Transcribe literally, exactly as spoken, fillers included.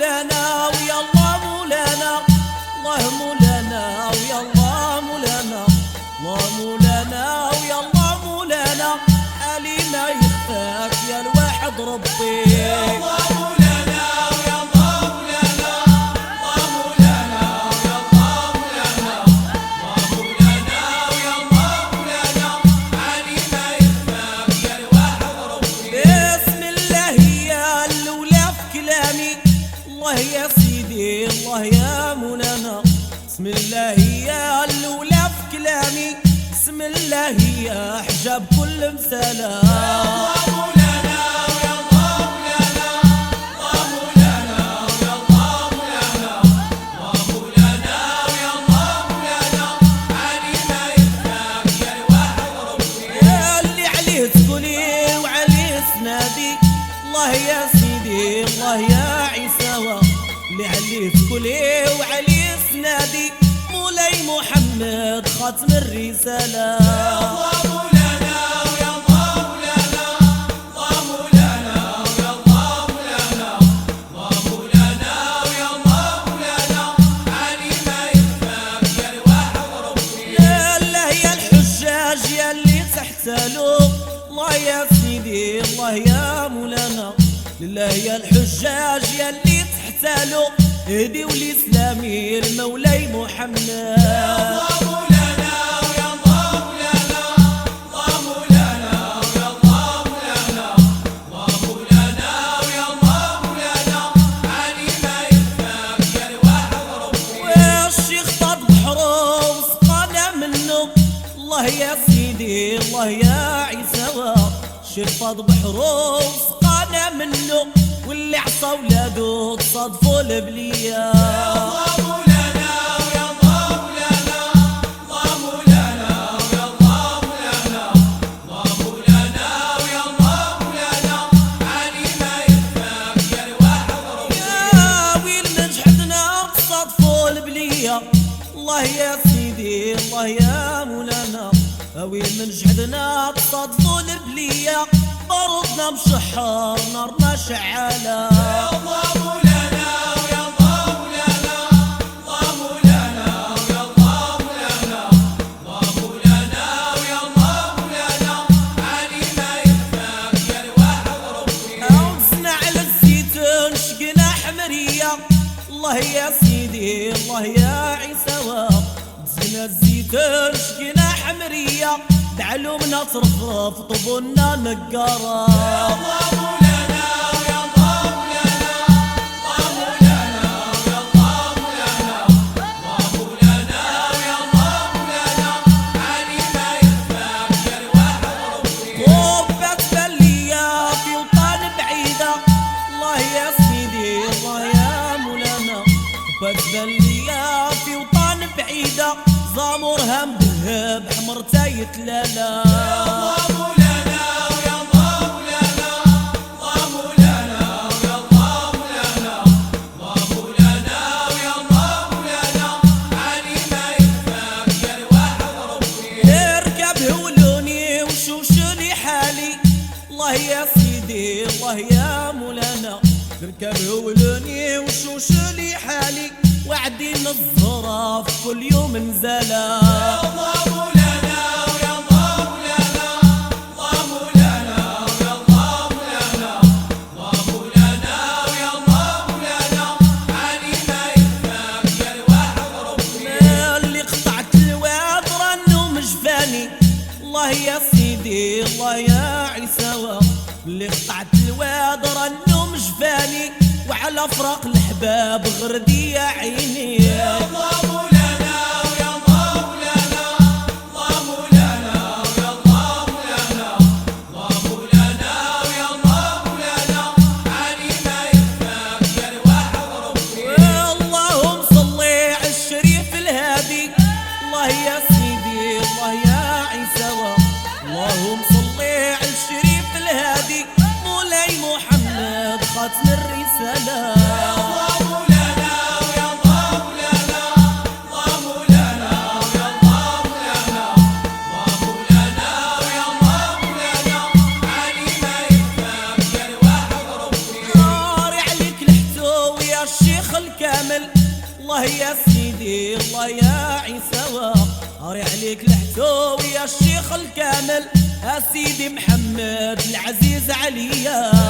مولانا ويا الله مولانا، الله مولانا ويا الله مولانا، الله مولانا ويا الله مولانا، حالي ما يخفاك يا الواحد ربي. يا الله مولانا ويا الله مولانا، الله مولانا ويا الله مولانا، الله مولانا ويا الله مولانا، حالي ما يخفاك يا الواحد ربي. بسم الله يا الاولى في كلامي، الله يا سيدي الله يا مولانا، بسم الله يا الاولى في كلامي، بسم الله يا حجاب كل مساله. يا الله مولانا ويا الله مولانا، الله مولانا ويا الله مولانا، الله مولانا ويا الله مولانا، حالي ما يخفاك يا الواحد ربي. يا اللي عليه تقولي وعليه تنادي، الله يا سيدي الله يا عيسى، اللي عليه تقولي وعليه تنادي، مولاي محمد خاتم الرسالة. يا الله مولانا ويا الله مولانا، الله مولانا ويا الله مولانا، الله مولانا ويا الله مولانا، حالي ما يخفاك يا الواحد ربي. يا الله يا الحجاج يا اللي تحتالوا، الله يا سيدي الله يا مولانا، لله يا الحجاج يا اللي تحتالوا، هدي والإسلامي المولاي محمد. يا الله مولانا ويا الله مولانا، الله مولانا ويا الله مولانا، الله مولانا ويا الله مولانا، حالي ما يخفاك يا الواحد ربي. والشيخ طاب بحره وسقانا منه، الله يا سيدي الله يا عيسى، الشيخ طاب بحره وسقانا منه، واللي عصى ولادو تصادفوا البليه. يا الله مولانا ويا الله مولانا، الله مولانا ويا الله مولانا، الله مولانا ويا الله مولانا، حالي ما يخفاك يا الواحد ربي. يا ويل من جحدنا تصادفوا البليه، الله يا سيدي الله يا مولانا، ويل من جحدنا تصادفوا البليه، بارودنا مشحر نارنا شعاله. يا الله مولانا ويا الله مولانا، الله مولانا ويا الله مولانا، الله مولانا ويا الله مولانا، حالي ما يخفاك يا الواحد ربي. عوزنا على الزيتون شقنا حمريه، الله يا سيدي الله يا عيسى، زينا الزيتون شقنا حمريه، بعلومنا ترفرف طبولنا نقاره. يا الله مولانا ويا الله مولانا، الله مولانا ويا الله مولانا، الله مولانا ويا الله مولانا، حالي ما يخفاك يا الواحد ربي. طوبت بليه في وطن بعيده، الله يا سيدي الله يا مولانا، طوبت بليه في وطن بعيده، زامورها مذهب حمرتا يتلالا. يا الله مولانا ويا الله مولانا، الله مولانا ويا الله مولانا، الله مولانا ويا الله مولانا، حالي ما يخفاك يا الواحد ربي. اركب هولوني وشوشلي حالي، الله يا سيدي الله يا مولانا، اركب هولوني وشوشلي حالي، وعدي الظراف كل يوم نزلا. يا الله مولانا ويا الله مولانا، الله مولانا ويا الله مولانا، الله مولانا ويا الله مولانا، حالي ما يخفاك يا الواحد ربي. اللي قطعت الواد رنو مجفاني، الله يا سيدي الله يا عيسى، اللي قطعت الواد رنو مجفاني، وعلى فراق الحباب غردي يا عيني. يا الله مولانا ويا الله مولانا، الله مولانا ويا الله مولانا، الله مولانا ويا الله مولانا، حالي ما يخفاك يا الواحد ربي. اللهم صلي على الشريف الهادي، الله يا سيدي الله يا عيسى، اللهم صلي على الشريف الهادي، مولاي محمد خاتم الرسالة. يا الله مولانا ويا الله مولانا، الله مولانا ويا الله مولانا، الله مولانا ويا الله مولانا، حالي ما يخفاك يا الواحد ربي. ناري عليك الحتو يا الله يا سيدي الله يا عيسى قاري عليك الحتوي يا الشيخ الكامل يا سيدي محمد العزيز عليا